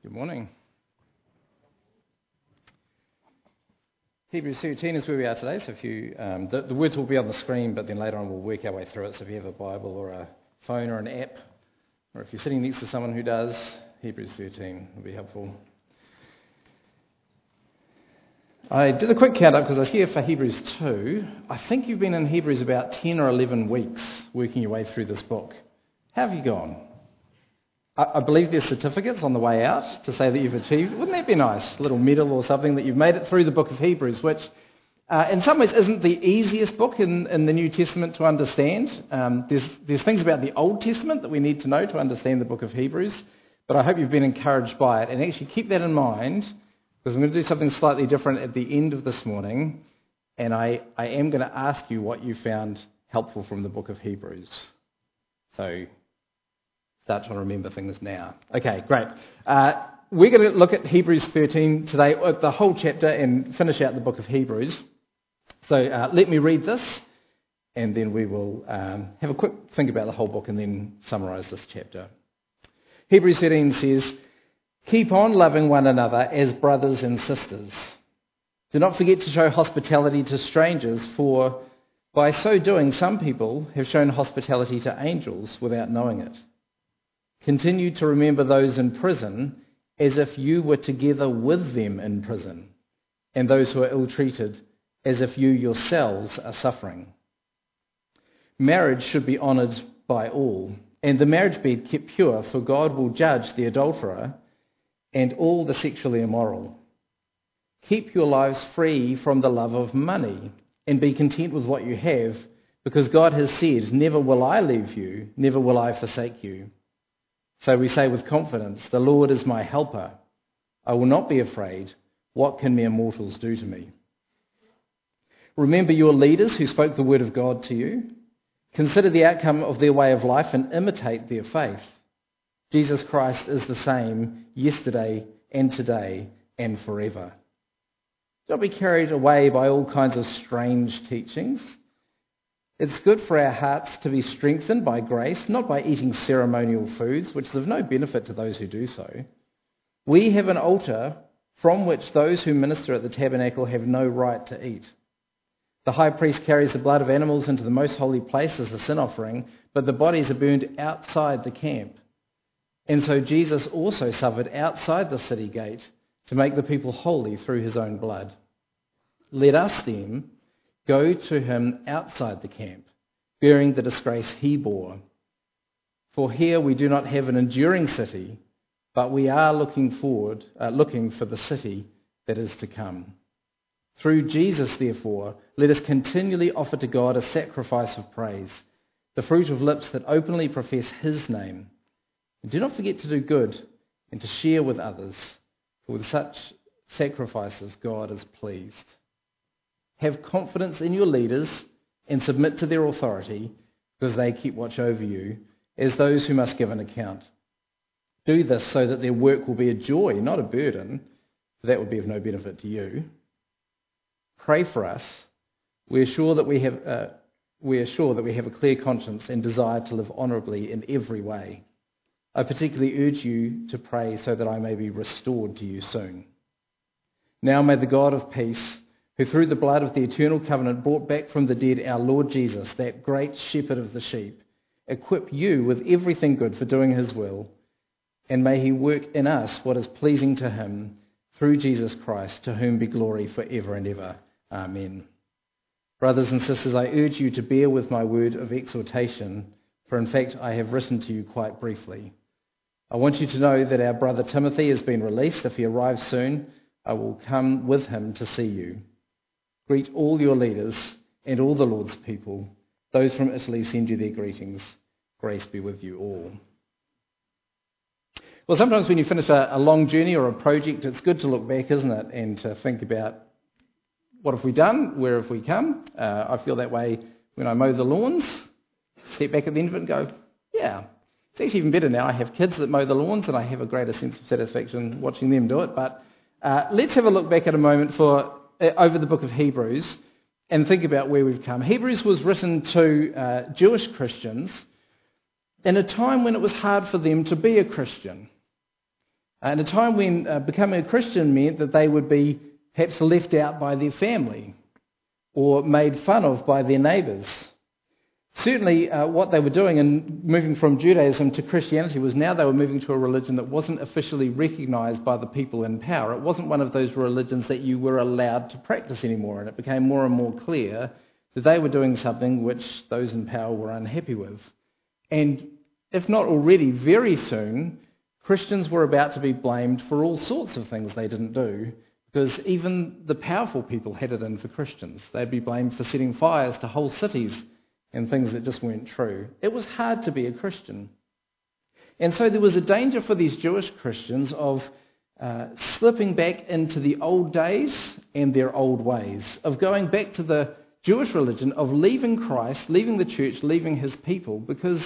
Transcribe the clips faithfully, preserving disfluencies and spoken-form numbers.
Good morning. Hebrews thirteen is where we are today, so if you, um, the, the words will be on the screen, but then later on we'll work our way through it, so if you have a Bible or a phone or an app, or if you're sitting next to someone who does, Hebrews thirteen will be helpful. I did a quick count up because I was here for Hebrews two. I think you've been in Hebrews about ten or eleven weeks working your way through this book. How have you gone? I believe there's certificates on the way out to say that you've achieved. Wouldn't that be nice? A little medal or something that you've made it through the book of Hebrews, which uh, in some ways isn't the easiest book in, in the New Testament to understand. Um, there's, there's things about the Old Testament that we need to know to understand the book of Hebrews, but I hope you've been encouraged by it. And actually keep that in mind, because I'm going to do something slightly different at the end of this morning, and I, I am going to ask you what you found helpful from the book of Hebrews. So start trying to remember things now. Okay, great. Uh, we're going to look at Hebrews thirteen today, the whole chapter, and finish out the book of Hebrews. So uh, let me read this, and then we will um, have a quick think about the whole book and then summarise this chapter. Hebrews thirteen says, "Keep on loving one another as brothers and sisters. Do not forget to show hospitality to strangers, for by so doing some people have shown hospitality to angels without knowing it. Continue to remember those in prison as if you were together with them in prison, and those who are ill-treated as if you yourselves are suffering. Marriage should be honoured by all, and the marriage bed kept pure, for God will judge the adulterer and all the sexually immoral. Keep your lives free from the love of money, and be content with what you have, because God has said, 'Never will I leave you, never will I forsake you.' So we say with confidence, 'The Lord is my helper. I will not be afraid. What can mere mortals do to me?' Remember your leaders who spoke the word of God to you. Consider the outcome of their way of life and imitate their faith. Jesus Christ is the same yesterday and today and forever. Don't be carried away by all kinds of strange teachings. It's good for our hearts to be strengthened by grace, not by eating ceremonial foods, which is of no benefit to those who do so. We have an altar from which those who minister at the tabernacle have no right to eat. The high priest carries the blood of animals into the most holy place as a sin offering, but the bodies are burned outside the camp. And so Jesus also suffered outside the city gate to make the people holy through his own blood. Let us then go to him outside the camp, bearing the disgrace he bore. For here we do not have an enduring city, but we are looking forward, uh, looking for the city that is to come. Through Jesus, therefore, let us continually offer to God a sacrifice of praise, the fruit of lips that openly profess his name. And do not forget to do good and to share with others, for with such sacrifices God is pleased. Have confidence in your leaders and submit to their authority, because they keep watch over you as those who must give an account. Do this so that their work will be a joy, not a burden, for that would be of no benefit to you. Pray for us. We are sure that we have, uh, we are sure that we have a clear conscience and desire to live honourably in every way. I particularly urge you to pray so that I may be restored to you soon. Now may the God of peace, who through the blood of the eternal covenant brought back from the dead our Lord Jesus, that great shepherd of the sheep, equip you with everything good for doing his will, and may he work in us what is pleasing to him through Jesus Christ, to whom be glory forever and ever. Amen. Brothers and sisters, I urge you to bear with my word of exhortation, for in fact I have written to you quite briefly. I want you to know that our brother Timothy has been released. If he arrives soon, I will come with him to see you. Greet all your leaders and all the Lord's people. Those from Italy send you their greetings. Grace be with you all." Well, sometimes when you finish a, a long journey or a project, it's good to look back, isn't it, and to think about what have we done, where have we come. Uh, I feel that way when I mow the lawns. Step back at the end of it and go, yeah, it's actually even better now. I have kids that mow the lawns and I have a greater sense of satisfaction watching them do it. But uh, let's have a look back at a moment for over the book of Hebrews and think about where we've come. Hebrews was written to uh, Jewish Christians in a time when it was hard for them to be a Christian. And a time when uh, becoming a Christian meant that they would be perhaps left out by their family or made fun of by their neighbours. Certainly uh, what they were doing in moving from Judaism to Christianity was now they were moving to a religion that wasn't officially recognised by the people in power. It wasn't one of those religions that you were allowed to practice anymore, and it became more and more clear that they were doing something which those in power were unhappy with. And if not already, very soon, Christians were about to be blamed for all sorts of things they didn't do, because even the powerful people had it in for Christians. They'd be blamed for setting fires to whole cities and things that just weren't true. It was hard to be a Christian. And so there was a danger for these Jewish Christians of uh, slipping back into the old days and their old ways, of going back to the Jewish religion, of leaving Christ, leaving the church, leaving his people, because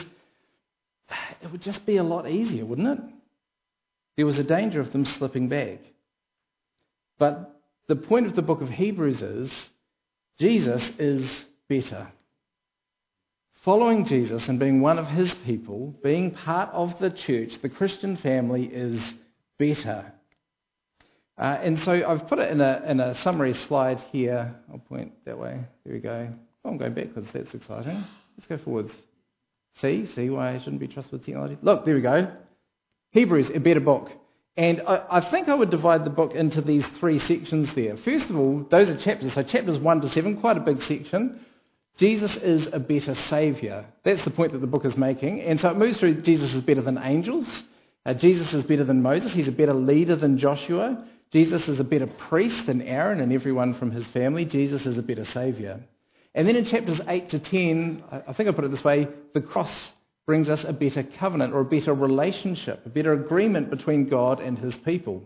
it would just be a lot easier, wouldn't it? There was a danger of them slipping back. But the point of the book of Hebrews is Jesus is better. Following Jesus and being one of his people, being part of the church, the Christian family, is better. Uh, and so I've put it in a, in a summary slide here. I'll point that way. There we go. Oh, I'm going backwards. That's exciting. Let's go forwards. See? See why I shouldn't be trusted with technology? Look, there we go. Hebrews, a better book. And I, I think I would divide the book into these three sections there. First of all, those are chapters. So chapters one to seven, quite a big section. Jesus is a better saviour. That's the point that the book is making. And so it moves through Jesus is better than angels. Uh, Jesus is better than Moses. He's a better leader than Joshua. Jesus is a better priest than Aaron and everyone from his family. Jesus is a better saviour. And then in chapters eight to ten, I think I put it this way, the cross brings us a better covenant or a better relationship, a better agreement between God and his people.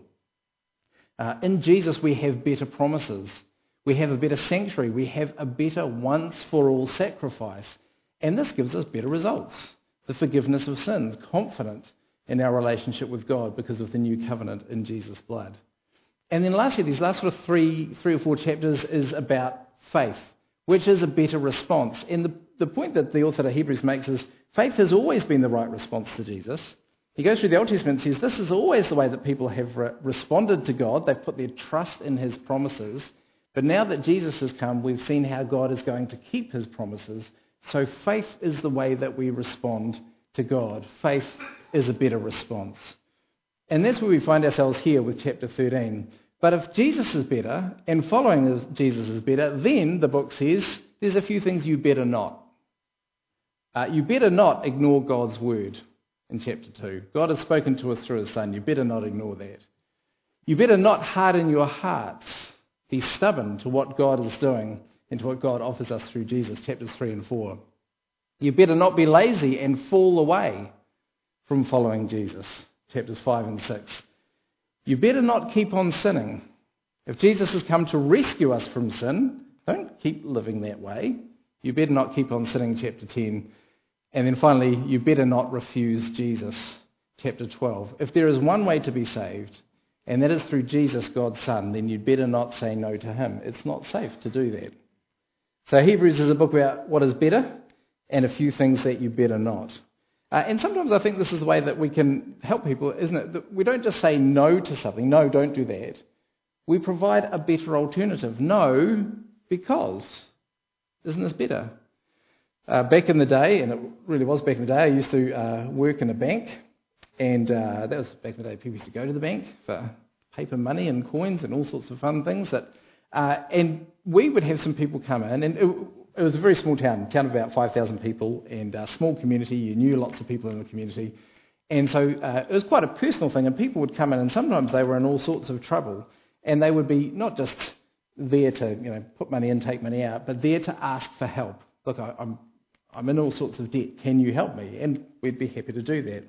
Uh, in Jesus we have better promises. We have a better sanctuary. We have a better once-for-all sacrifice. And this gives us better results. The forgiveness of sins, confident in our relationship with God because of the new covenant in Jesus' blood. And then lastly, these last sort of three, three or four chapters is about faith, which is a better response. And the, the point that the author of Hebrews makes is faith has always been the right response to Jesus. He goes through the Old Testament and says this is always the way that people have re- responded to God. They've put their trust in his promises. But now that Jesus has come, we've seen how God is going to keep his promises. So faith is the way that we respond to God. Faith is a better response. And that's where we find ourselves here with chapter thirteen. But if Jesus is better, and following Jesus is better, then, the book says, there's a few things you better not. Uh, you better not ignore God's word in chapter two. God has spoken to us through his Son. You better not ignore that. You better not harden your hearts. Be stubborn to what God is doing and to what God offers us through Jesus, chapters three and four. You better not be lazy and fall away from following Jesus, chapters five and six. You better not keep on sinning. If Jesus has come to rescue us from sin, don't keep living that way. You better not keep on sinning, chapter ten. And then finally, you better not refuse Jesus, chapter twelve. If there is one way to be saved, and that is through Jesus, God's Son, then you'd better not say no to him. It's not safe to do that. So Hebrews is a book about what is better and a few things that you better not. Uh, and sometimes I think this is the way that we can help people, isn't it? That we don't just say no to something. No, don't do that. We provide a better alternative. No, because. Isn't this better? Uh, back in the day, and it really was back in the day, I used to uh, work in a bank. And uh, that was back in the day people used to go to the bank for paper money and coins and all sorts of fun things. That, uh, and we would have some people come in, and it, it was a very small town, a town of about five thousand people, and a small community. You knew lots of people in the community. And so uh, it was quite a personal thing, and people would come in, and sometimes they were in all sorts of trouble. And they would be not just there to you know put money in, take money out, but there to ask for help. Look, I, I'm, I'm in all sorts of debt. Can you help me? And we'd be happy to do that.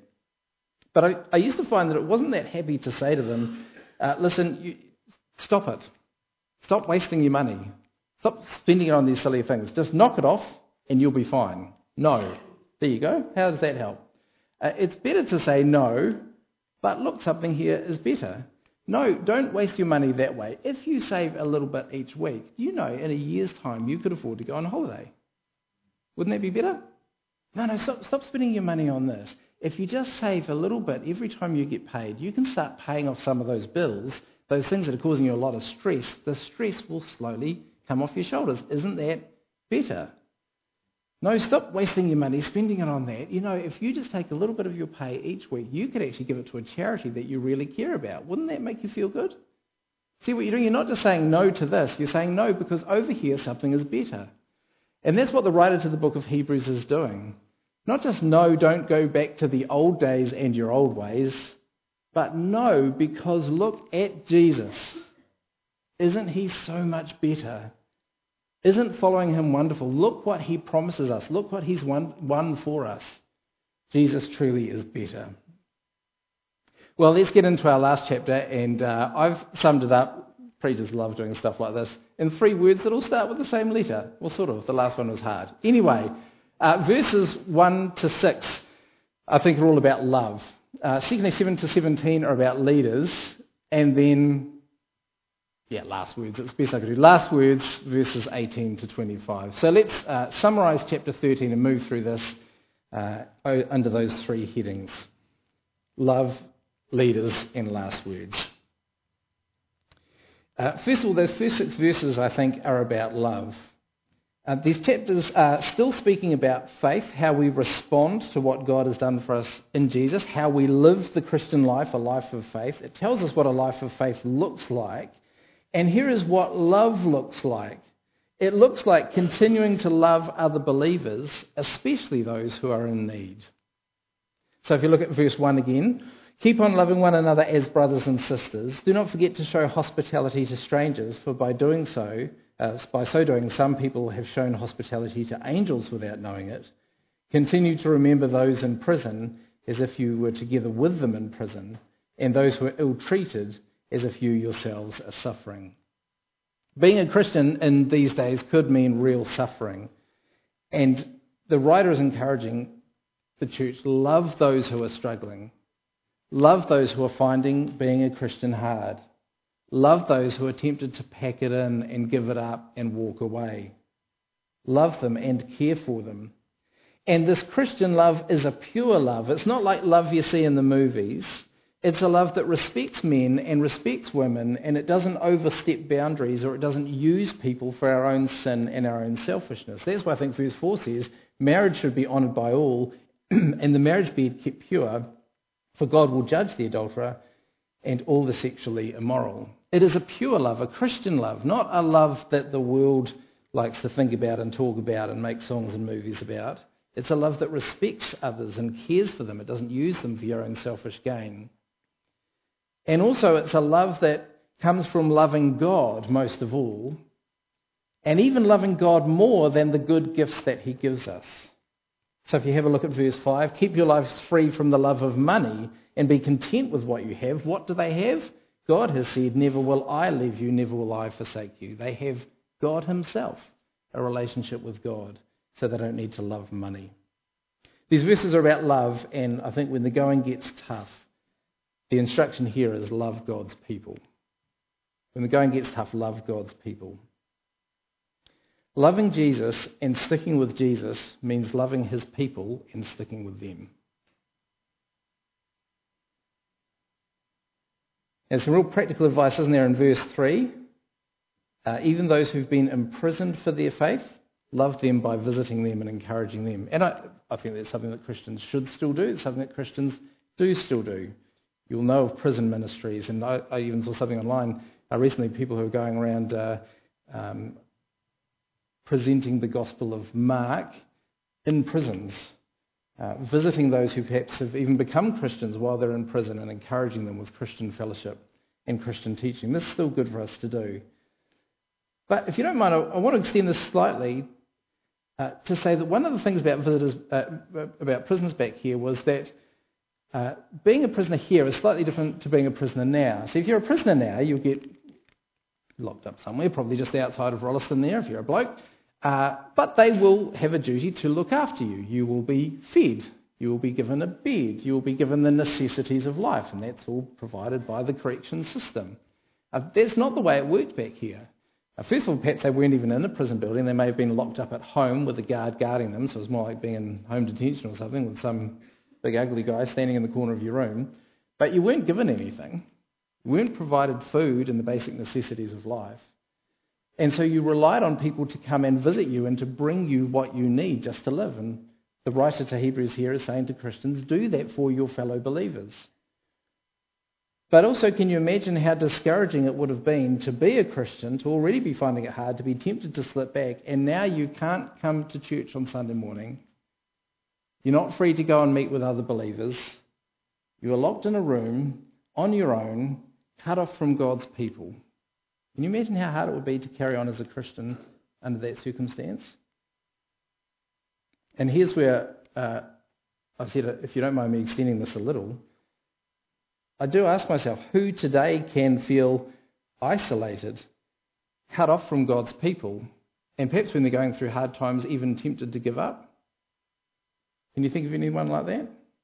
But I, I used to find that it wasn't that happy to say to them, uh, listen, you, stop it. Stop wasting your money. Stop spending it on these silly things. Just knock it off and you'll be fine. No. There you go. How does that help? Uh, it's better to say no, but look, something here is better. No, don't waste your money that way. If you save a little bit each week, do you know in a year's time you could afford to go on holiday? Wouldn't that be better? No, no, stop, stop spending your money on this. If you just save a little bit every time you get paid, you can start paying off some of those bills, those things that are causing you a lot of stress. The stress will slowly come off your shoulders. Isn't that better? No, stop wasting your money, spending it on that. You know, if you just take a little bit of your pay each week, you could actually give it to a charity that you really care about. Wouldn't that make you feel good? See what you're doing? You're not just saying no to this. You're saying no because over here something is better. And that's what the writer to the book of Hebrews is doing. Not just no, don't go back to the old days and your old ways, but no, because look at Jesus. Isn't he so much better? Isn't following him wonderful? Look what he promises us. Look what he's won, won for us. Jesus truly is better. Well, let's get into our last chapter, and uh, I've summed it up. Preachers love doing stuff like this. In three words that all start with the same letter. Well, sort of. The last one was hard. Anyway, uh, verses one to six, I think, are all about love. Uh, secondly, seven to seventeen are about leaders, and then, yeah, last words. It's the best I could do. Last words, verses eighteen to twenty-five. So let's uh, summarise chapter thirteen and move through this uh, under those three headings. Love, leaders, and last words. Uh, first of all, those first six verses, I think, are about love. Uh, these chapters are still speaking about faith, how we respond to what God has done for us in Jesus, how we live the Christian life, a life of faith. It tells us what a life of faith looks like. And here is what love looks like. It looks like continuing to love other believers, especially those who are in need. So if you look at verse one again, keep on loving one another as brothers and sisters. Do not forget to show hospitality to strangers, for by doing so, uh, by so doing, some people have shown hospitality to angels without knowing it. Continue to remember those in prison as if you were together with them in prison, and those who are ill-treated as if you yourselves are suffering. Being a Christian in these days could mean real suffering. And the writer is encouraging the church, love those who are struggling. Love those who are finding being a Christian hard. Love those who are tempted to pack it in and give it up and walk away. Love them and care for them. And this Christian love is a pure love. It's not like love you see in the movies. It's a love that respects men and respects women, and it doesn't overstep boundaries, or it doesn't use people for our own sin and our own selfishness. That's why I think verse four says marriage should be honoured by all, and the marriage bed kept pure, for God will judge the adulterer and all the sexually immoral. It is a pure love, a Christian love, not a love that the world likes to think about and talk about and make songs and movies about. It's a love that respects others and cares for them. It doesn't use them for your own selfish gain. And also it's a love that comes from loving God most of all, and even loving God more than the good gifts that he gives us. So if you have a look at verse five, keep your lives free from the love of money and be content with what you have. What do they have? God has said, never will I leave you, never will I forsake you. They have God himself, a relationship with God, so they don't need to love money. These verses are about love, and I think when the going gets tough, the instruction here is love God's people. When the going gets tough, love God's people. Loving Jesus and sticking with Jesus means loving his people and sticking with them. There's some real practical advice, isn't there, in verse three? Uh, even those who've been imprisoned for their faith, love them by visiting them and encouraging them. And I, I think that's something that Christians should still do. It's something that Christians do still do. You'll know of prison ministries, and I, I even saw something online uh, recently, people who are going around uh, um, presenting the Gospel of Mark in prisons, uh, visiting those who perhaps have even become Christians while they're in prison and encouraging them with Christian fellowship and Christian teaching. This is still good for us to do. But if you don't mind, I, I want to extend this slightly uh, to say that one of the things about visitors, uh, about prisoners back here was that Uh, being a prisoner here is slightly different to being a prisoner now. So if you're a prisoner now, you'll get locked up somewhere, probably just outside of Rolleston there if you're a bloke. Uh, but they will have a duty to look after you. You will be fed. You will be given a bed. You will be given the necessities of life, and that's all provided by the correction system. Uh, that's not the way it worked back here. Uh, first of all, perhaps they weren't even in a prison building. They may have been locked up at home with a guard guarding them, so it was more like being in home detention or something with some big ugly guy standing in the corner of your room, but you weren't given anything. You weren't provided food and the basic necessities of life. And so you relied on people to come and visit you and to bring you what you need just to live. And the writer to Hebrews here is saying to Christians, do that for your fellow believers. But also, can you imagine how discouraging it would have been to be a Christian, to already be finding it hard, to be tempted to slip back, and now you can't come to church on Sunday morning. You're not free to go and meet with other believers. You are locked in a room, on your own, cut off from God's people. Can you imagine how hard it would be to carry on as a Christian under that circumstance? And here's where uh, I said, if you don't mind me extending this a little, I do ask myself, who today can feel isolated, cut off from God's people, and perhaps when they're going through hard times, even tempted to give up? Can you think of anyone like that?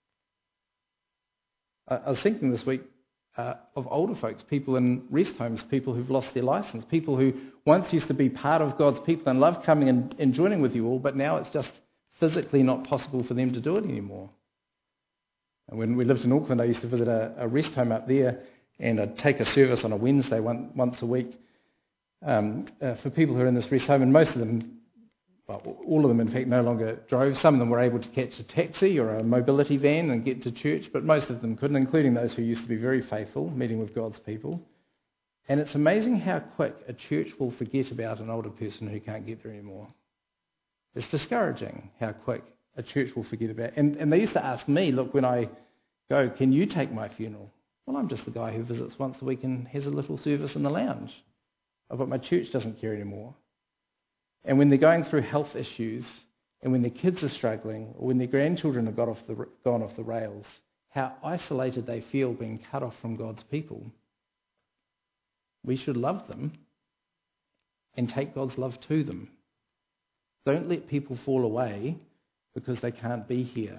I, I was thinking this week uh, of older folks, people in rest homes, people who've lost their license, people who once used to be part of God's people and love coming and, and joining with you all, but now it's just physically not possible for them to do it anymore. When we lived in Auckland, I used to visit a, a rest home up there, and I'd take a service on a Wednesday one, once a week um, uh, for people who are in this rest home, and most of them, well, all of them in fact, no longer drove. Some of them were able to catch a taxi or a mobility van and get to church, but most of them couldn't, including those who used to be very faithful, meeting with God's people. And it's amazing how quick a church will forget about an older person who can't get there anymore. It's discouraging how quick a church will forget about. And, and they used to ask me, look, when I go, can you take my funeral? Well, I'm just the guy who visits once a week and has a little service in the lounge. Oh, but my church doesn't care anymore. And when they're going through health issues, and when their kids are struggling, or when their grandchildren have got off the, gone off the rails, how isolated they feel being cut off from God's people. We should love them and take God's love to them. Don't let people fall away because they can't be here.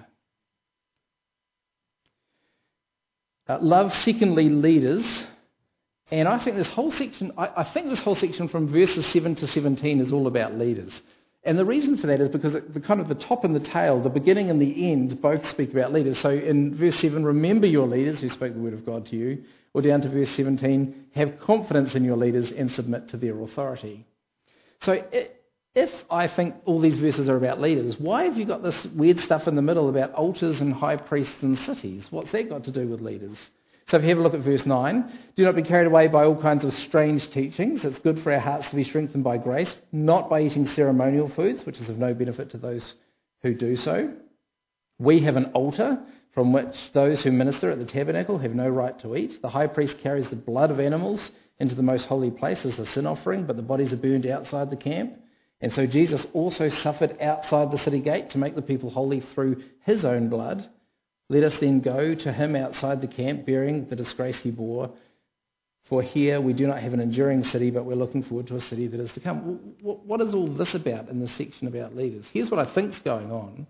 Uh, love, secondly, leaders. And I think this whole section, I, I think this whole section from verses seven to seventeen is all about leaders. And the reason for that is because the kind of the top and the tail, the beginning and the end, both speak about leaders. So in verse seven, remember your leaders who spoke the word of God to you. Or down to verse seventeen, have confidence in your leaders and submit to their authority. So it, if I think all these verses are about leaders, why have you got this weird stuff in the middle about altars and high priests and cities? What's that got to do with leaders? So if you have a look at verse nine, do not be carried away by all kinds of strange teachings. It's good for our hearts to be strengthened by grace, not by eating ceremonial foods, which is of no benefit to those who do so. We have an altar from which those who minister at the tabernacle have no right to eat. The high priest carries the blood of animals into the most holy place as a sin offering, but the bodies are burned outside the camp. And so Jesus also suffered outside the city gate to make the people holy through his own blood. Let us then go to him outside the camp, bearing the disgrace he bore. For here we do not have an enduring city, but we're looking forward to a city that is to come. What is all this about in this section about leaders? Here's what I think's going on.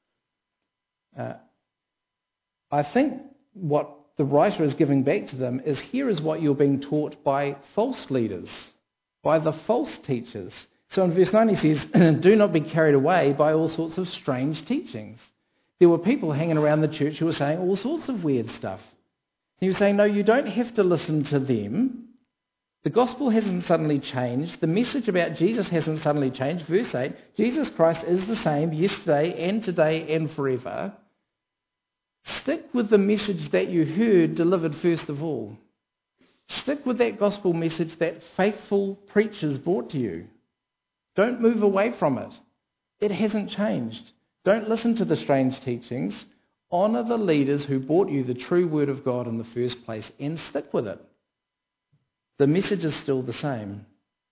Uh, I think what the writer is giving back to them is, here is what you're being taught by false leaders, by the false teachers. So in verse nine he says, do not be carried away by all sorts of strange teachings. There were people hanging around the church who were saying all sorts of weird stuff. He was saying, no, you don't have to listen to them. The gospel hasn't suddenly changed. The message about Jesus hasn't suddenly changed. Verse eight, Jesus Christ is the same yesterday and today and forever. Stick with the message that you heard delivered first of all. Stick with that gospel message that faithful preachers brought to you. Don't move away from it. It hasn't changed. Don't listen to the strange teachings. Honour the leaders who brought you the true word of God in the first place and stick with it. The message is still the same.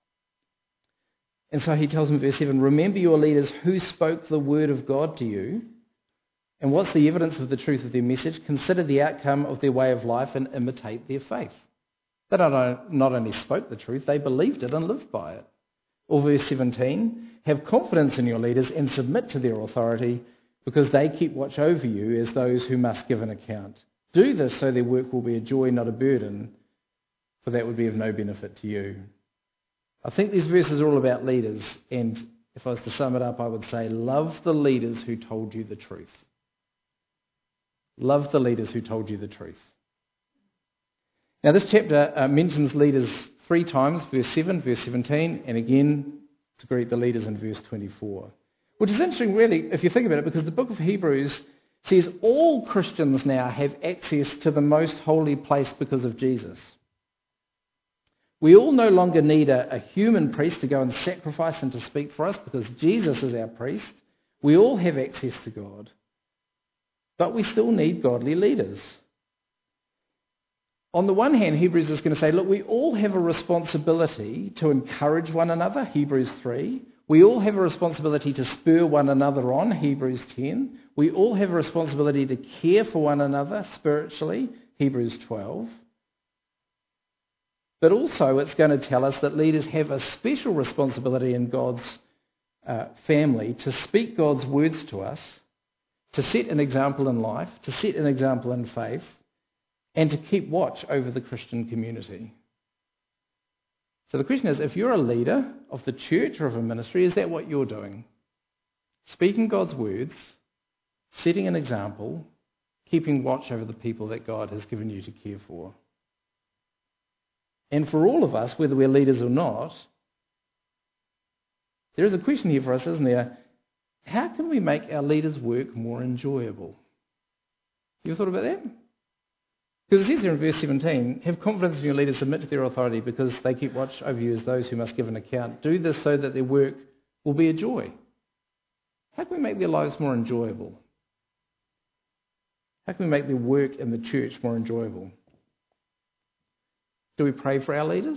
And so he tells in verse seven, remember your leaders who spoke the word of God to you. And what's the evidence of the truth of their message? Consider the outcome of their way of life and imitate their faith. They not only spoke the truth, they believed it and lived by it. Or verse seventeen, have confidence in your leaders and submit to their authority, because they keep watch over you as those who must give an account. Do this so their work will be a joy, not a burden, for that would be of no benefit to you. I think these verses are all about leaders, and if I was to sum it up, I would say, love the leaders who told you the truth. Love the leaders who told you the truth. Now this chapter uh, mentions leaders three times, verse seven, verse seventeen, and again to greet the leaders in verse twenty-four. Which is interesting really, if you think about it, because the book of Hebrews says all Christians now have access to the most holy place because of Jesus. We all no longer need a, a human priest to go and sacrifice and to speak for us because Jesus is our priest. We all have access to God. But we still need godly leaders. On the one hand, Hebrews is going to say, look, we all have a responsibility to encourage one another, Hebrews three. We all have a responsibility to spur one another on, Hebrews ten. We all have a responsibility to care for one another spiritually, Hebrews twelve. But also it's going to tell us that leaders have a special responsibility in God's uh, family to speak God's words to us, to set an example in life, to set an example in faith, and to keep watch over the Christian community. So the question is, if you're a leader of the church or of a ministry, is that what you're doing? Speaking God's words, setting an example, keeping watch over the people that God has given you to care for. And for all of us, whether we're leaders or not, there is a question here for us, isn't there? How can we make our leaders' work more enjoyable? You ever thought about that? Because it says there in verse seventeen, have confidence in your leaders, submit to their authority because they keep watch over you as those who must give an account. Do this so that their work will be a joy. How can we make their lives more enjoyable? How can we make their work in the church more enjoyable? Do we pray for our leaders?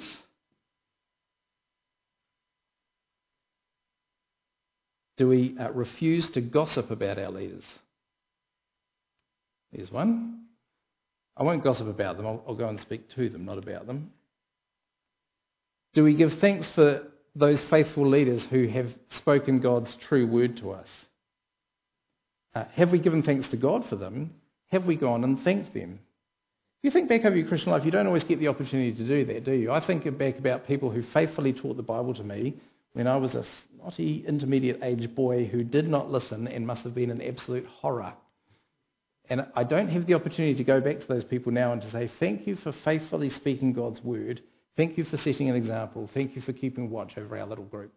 Do we uh, refuse to gossip about our leaders? There's one. I won't gossip about them. I'll, I'll go and speak to them, not about them. Do we give thanks for those faithful leaders who have spoken God's true word to us? Uh, have we given thanks to God for them? Have we gone and thanked them? If you think back over your Christian life, you don't always get the opportunity to do that, do you? I think back about people who faithfully taught the Bible to me when I was a snotty intermediate age boy who did not listen and must have been an absolute horror. And I don't have the opportunity to go back to those people now and to say, thank you for faithfully speaking God's word. Thank you for setting an example. Thank you for keeping watch over our little group.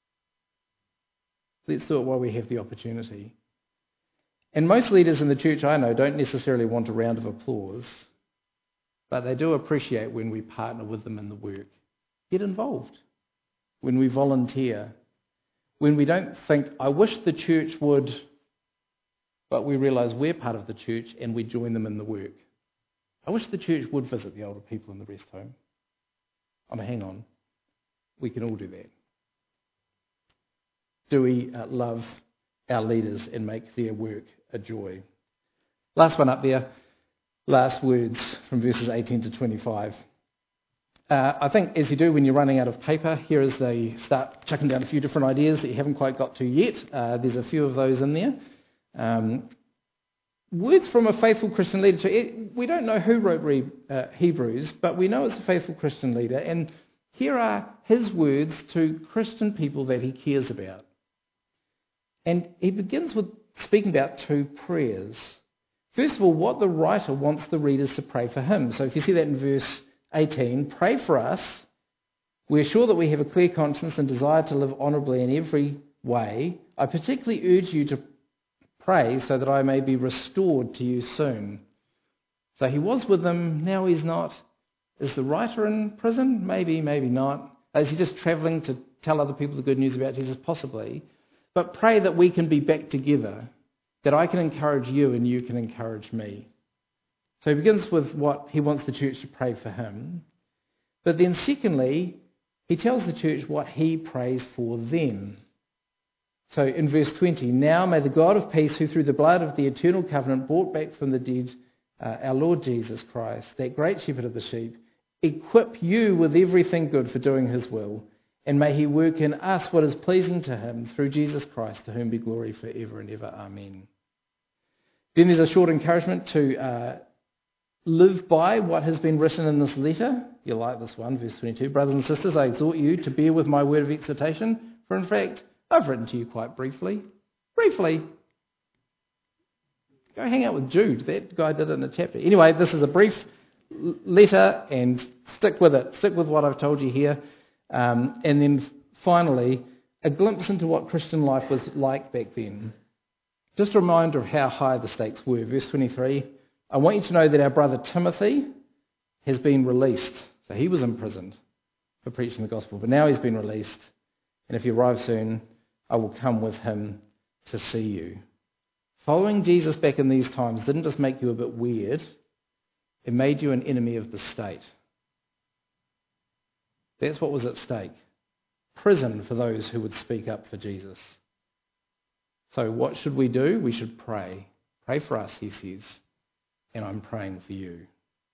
Let's do it while we have the opportunity. And most leaders in the church I know don't necessarily want a round of applause, but they do appreciate when we partner with them in the work. Get involved. When we volunteer. When we don't think, I wish the church would, but we realise we're part of the church and we join them in the work. I wish the church would visit the older people in the rest home. Oh, no, hang on. We can all do that. Do we uh, love our leaders and make their work a joy? Last one up there. Last words from verses eighteen to twenty-five. Uh, I think as you do when you're running out of paper, here as they start chucking down a few different ideas that you haven't quite got to yet. Uh, there's a few of those in there. Um, words from a faithful Christian leader. To, we don't know who wrote re, uh, Hebrews, but we know it's a faithful Christian leader. And here are his words to Christian people that he cares about. And he begins with speaking about two prayers. First of all, what the writer wants the readers to pray for him. So if you see that in verse eighteen, pray for us. We are sure that we have a clear conscience and desire to live honourably in every way. I particularly urge you to pray so that I may be restored to you soon. So he was with them, now he's not. Is the writer in prison? Maybe, maybe not. Is he just travelling to tell other people the good news about Jesus? Possibly. But pray that we can be back together, that I can encourage you and you can encourage me. So he begins with what he wants the church to pray for him. But then secondly, he tells the church what he prays for them. So in verse twenty, now may the God of peace, who through the blood of the eternal covenant brought back from the dead uh, our Lord Jesus Christ, that great shepherd of the sheep, equip you with everything good for doing his will, and may he work in us what is pleasing to him through Jesus Christ, to whom be glory forever and ever. Amen. Then there's a short encouragement to uh, live by what has been written in this letter. You'll like this one, verse twenty-two. Brothers and sisters, I exhort you to bear with my word of exhortation, for in fact, I've written to you quite briefly. Briefly. Go hang out with Jude. That guy did it in a chapter. Anyway, this is a brief l- letter, and stick with it. Stick with what I've told you here. Um, and then finally, a glimpse into what Christian life was like back then. Just a reminder of how high the stakes were. Verse twenty-three, I want you to know that our brother Timothy has been released. So he was imprisoned for preaching the gospel, but now he's been released. And if he arrives soon, I will come with him to see you. Following Jesus back in these times didn't just make you a bit weird, it made you an enemy of the state. That's what was at stake. Prison for those who would speak up for Jesus. So what should we do? We should pray. Pray for us, he says, and I'm praying for you.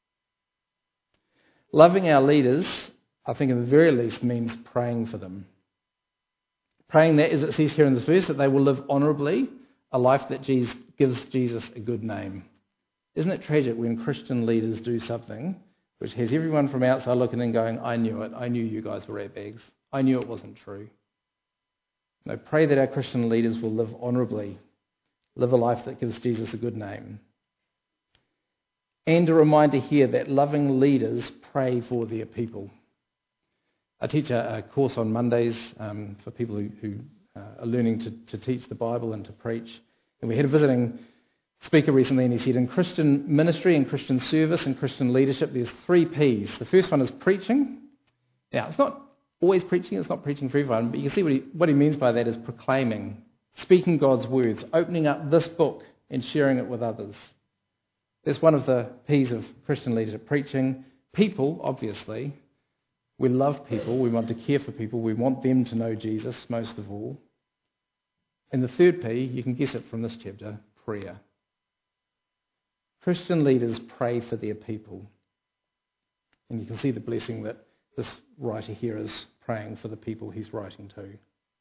Loving our leaders, I think at the very least, means praying for them. Praying that, as it says here in this verse, that they will live honourably, a life that Jesus, gives Jesus a good name. Isn't it tragic when Christian leaders do something which has everyone from outside looking in going, I knew it, I knew you guys were ratbags, I knew it wasn't true. No, pray that our Christian leaders will live honourably, live a life that gives Jesus a good name. And a reminder here that loving leaders pray for their people. I teach a, a course on Mondays um, for people who, who uh, are learning to, to teach the Bible and to preach. And we had a visiting speaker recently, and he said, in Christian ministry and Christian service and Christian leadership, there's three P's. The first one is preaching. Now, it's not always preaching, it's not preaching for everyone, but you can see what he, what he means by that is proclaiming, speaking God's words, opening up this book and sharing it with others. That's one of the P's of Christian leadership, preaching. People, obviously. We love people, we want to care for people, we want them to know Jesus most of all. And the third P, you can guess it from this chapter, prayer. Christian leaders pray for their people. And you can see the blessing that this writer here is praying for the people he's writing to.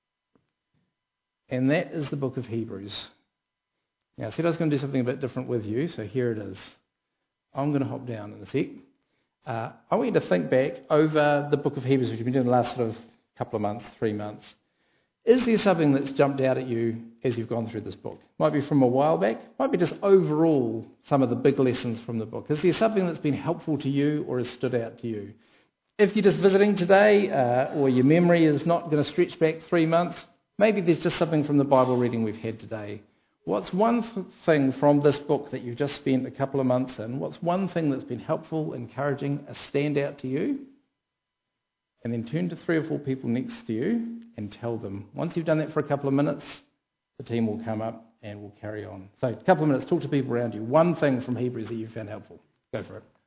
And that is the book of Hebrews. Now, I said I was going to do something a bit different with you, so here it is. I'm going to hop down in a sec. Uh, I want you to think back over the book of Hebrews, which you've been doing the last sort of couple of months, three months. Is there something that's jumped out at you as you've gone through this book? Might be from a while back, might be just overall some of the big lessons from the book. Is there something that's been helpful to you or has stood out to you? If you're just visiting today, uh, or your memory is not going to stretch back three months, maybe there's just something from the Bible reading we've had today. What's one th- thing from this book that you've just spent a couple of months in? What's one thing that's been helpful, encouraging, a standout to you? And then turn to three or four people next to you and tell them. Once you've done that for a couple of minutes, the team will come up and we'll carry on. So a couple of minutes, talk to people around you. One thing from Hebrews that you found helpful. Go for it.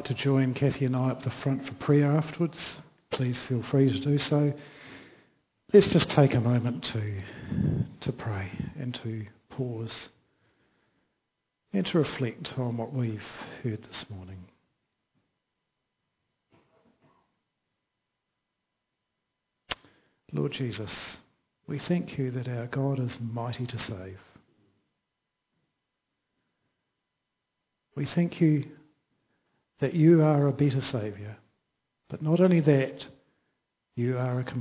like to join Kathy and I up the front for prayer afterwards, please feel free to do so. Let's just take a moment to, to pray and to pause and to reflect on what we've heard this morning. Lord Jesus, we thank you that our God is mighty to save. We thank you that you are a better Saviour, but not only that, you are a